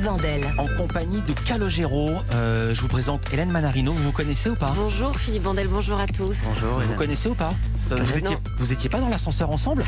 Vandel. En compagnie de Calogero, je vous présente Hélène Manarino. Vous connaissez ou pas? Bonjour Philippe Vandel, bonjour à tous. Bonjour. Vous connaissez ou pas? Vous étiez pas dans l'ascenseur ensemble?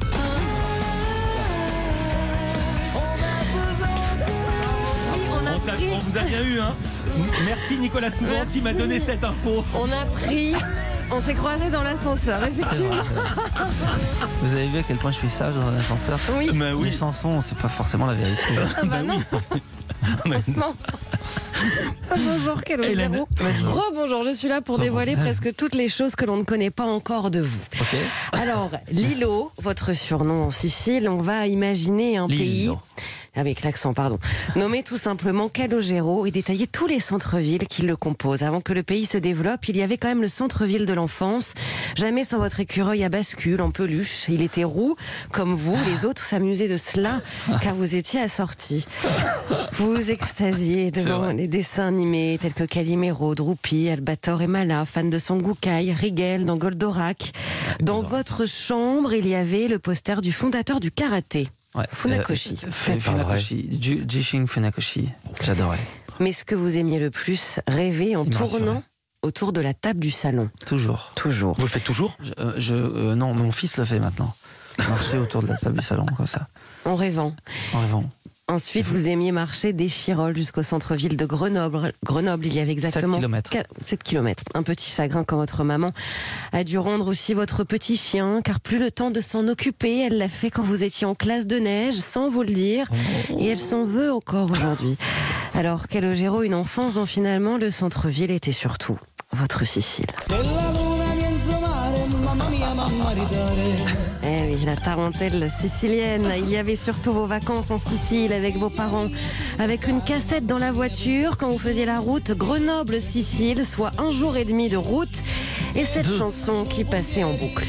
On vous a bien eu, hein. Merci Nicolas Soudan qui m'a donné cette info. On s'est croisés dans l'ascenseur, effectivement. Vous avez vu à quel point je suis sage dans un ascenseur? Oui. Mais oui. Les chansons, c'est pas forcément la vérité. Ah bah non. Franchement. Bonjour Calogero. Rebonjour, je suis là pour dévoiler presque toutes les choses que l'on ne connaît pas encore de vous. Ok. Alors, Lilo, votre surnom en Sicile, on va imaginer un pays... Avec l'accent, pardon. Nommé tout simplement Calogero et détailler tous les centres-villes qui le composent. Avant que le pays se développe, il y avait quand même le centre-ville de l'enfance. Jamais sans votre écureuil à bascule, en peluche. Il était roux, comme vous. Les autres s'amusaient de cela, car vous étiez assortis. Vous vous extasiez devant les dessins animés tels que Calimero, Drupi, Albator et Mala, fan de Son Goku, Rigel dans Goldorak. Dans votre chambre, il y avait le poster du fondateur du karaté. Ouais. Funakoshi. Jishin Funakoshi. J'adorais. Mais ce que vous aimiez le plus, rêver en tournant autour de la table du salon. Toujours. Toujours. Vous le faites toujours? Non, mon fils le fait maintenant. Marcher autour de la table du salon, comme ça. En rêvant. En rêvant. Ensuite, vous aimiez marcher des Chirolles jusqu'au centre-ville de Grenoble. Grenoble, il y avait exactement 7 kilomètres. Un petit chagrin quand votre maman a dû rendre aussi votre petit chien, car plus le temps de s'en occuper. Elle l'a fait quand vous étiez en classe de neige, sans vous le dire. Et elle s'en veut encore aujourd'hui. Alors, Calogero, une enfance dont finalement le centre-ville était surtout votre Sicile. Eh oui, la tarentelle sicilienne. Il y avait surtout vos vacances en Sicile avec vos parents, avec une cassette dans la voiture quand vous faisiez la route Grenoble-Sicile, soit 1 jour et demi de route, et cette chanson qui passait en boucle.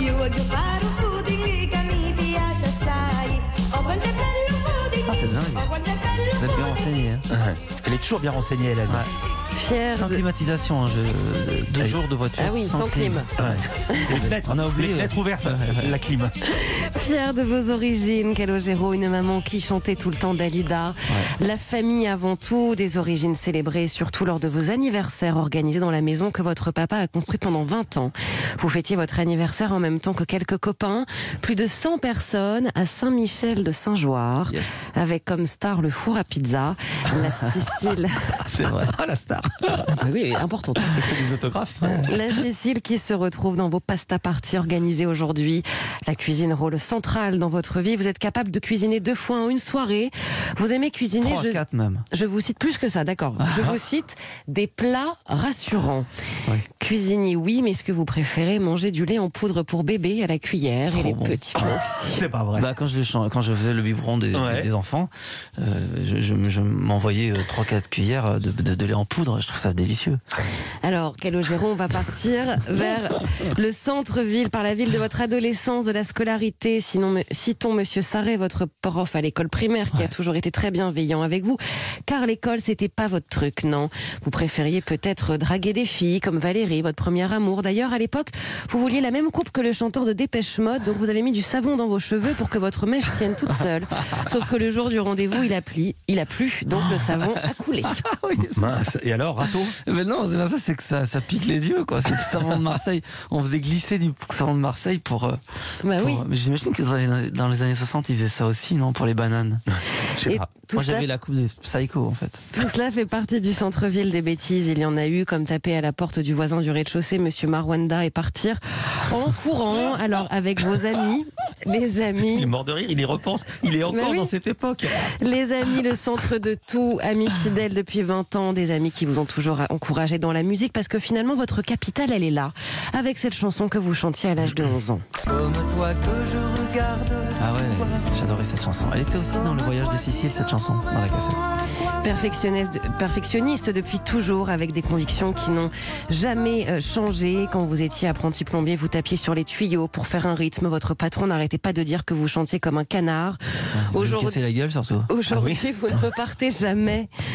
C'est dingue. Vous êtes bien renseigné. Hein. Elle est toujours bien renseignée, Hélène. Fière sans climatisation, 2 jours de voiture. Ah oui, sans clim. On a oublié les fenêtres ouvertes, la clim. Fière de vos origines, Calogero, une maman qui chantait tout le temps Dalida. Ouais. La famille avant tout, des origines célébrées, surtout lors de vos anniversaires organisés dans la maison que votre papa a construit pendant 20 ans. Vous fêtiez votre anniversaire en même temps que quelques copains. Plus de 100 personnes à Saint-Michel de Saint-Joire, avec comme star le four à pizza, la Sicile. C'est vrai. Ah, la star. Oui, important. Des autographes. La Sicile qui se retrouve dans vos pasta parties organisées aujourd'hui. La cuisine rôle central dans votre vie. Vous êtes capable de cuisiner 2 fois en une soirée. Vous aimez cuisiner 3, 4 même. Je vous cite plus que ça, d'accord. Je vous cite des plats rassurants. Oui. Cuisiner, oui, mais est-ce que vous préférez manger du lait en poudre pour bébé à la cuillère et les petits pois aussi? C'est pas vrai. Quand je faisais le biberon des enfants, je m'envoyais 3-4 cuillères de lait en poudre. Je trouve ça délicieux. Alors, Calogero, on va partir vers le centre-ville, par la ville de votre adolescence, de la scolarité. Sinon, citons Monsieur Sarret, votre prof à l'école primaire, qui a toujours été très bienveillant avec vous. Car l'école, c'était pas votre truc, non. Vous préfériez peut-être draguer des filles, comme Valérie, votre premier amour. D'ailleurs, à l'époque, vous vouliez la même coupe que le chanteur de Dépêche Mode, donc vous avez mis du savon dans vos cheveux pour que votre mèche tienne toute seule. Sauf que le jour du rendez-vous, il a plu, donc le savon a coulé. Et alors, râteau? Mais non, c'est pas ça, c'est que ça pique les yeux, quoi. C'est le savon de Marseille. On faisait glisser du savon de Marseille pour. Oui. Mais j'imagine que dans les années 60, ils faisaient ça aussi, non, pour les bananes. Je sais pas. Moi, j'avais la coupe des Psycho, en fait. Tout cela fait partie du centre-ville des bêtises. Il y en a eu, comme taper à la porte du voisin du rez-de-chaussée, Monsieur Marwanda, et partir en courant. Alors, avec vos amis, les amis. Il est mort de rire, il y repense. Il est encore dans cette époque. Les amis, le centre de tout. Amis fidèles depuis 20 ans. Des amis qui vous ont toujours encouragé dans la musique. Parce que finalement, votre capitale, elle est là. Avec cette chanson que vous chantiez à l'âge de 11 ans. Comme toi que je regarde. Ah ouais, j'adorais cette chanson. Elle était aussi dans Le Voyage de Sicile, cette chanson, dans la cassette. Perfectionniste depuis toujours, avec des convictions qui n'ont jamais changé. Quand vous étiez apprenti plombier, vous tapiez sur les tuyaux pour faire un rythme. Votre patron n'arrêtait pas de dire que vous chantiez comme un canard. Vous me cassez la gueule, surtout. Aujourd'hui, vous ne repartez jamais.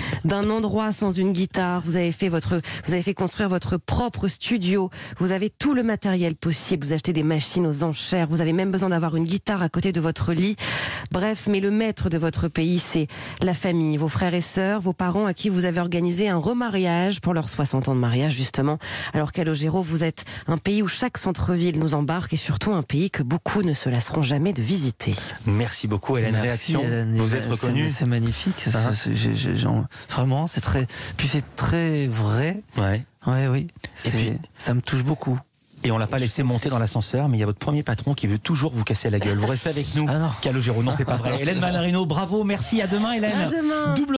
d'un endroit sans une guitare. Vous avez fait construire votre propre studio. Vous avez tout le matériel possible. Vous achetez des machines aux enchères. Vous avez même besoin d'avoir une guitare à côté de votre lit. Bref, mais le maître de votre pays, c'est la famille, vos frères et sœurs, vos parents à qui vous avez organisé un remariage pour leurs 60 ans de mariage, justement. Alors Calogero, vous êtes un pays où chaque centre-ville nous embarque et surtout un pays que beaucoup ne se lasseront jamais de visiter. Merci beaucoup, Hélène. Merci, Réaction, Hélène. vous êtes reconnue. C'est magnifique. Vraiment, c'est très. Puis c'est très vrai. Ouais. Ouais, oui. Et puis, ça me touche beaucoup. Et on l'a pas laissé monter dans l'ascenseur, mais il y a votre premier patron qui veut toujours vous casser la gueule. Vous restez avec nous, Ah non. Calogero. Non, c'est pas vrai. Hélène Manarino, bravo, merci. À demain, Hélène. À demain.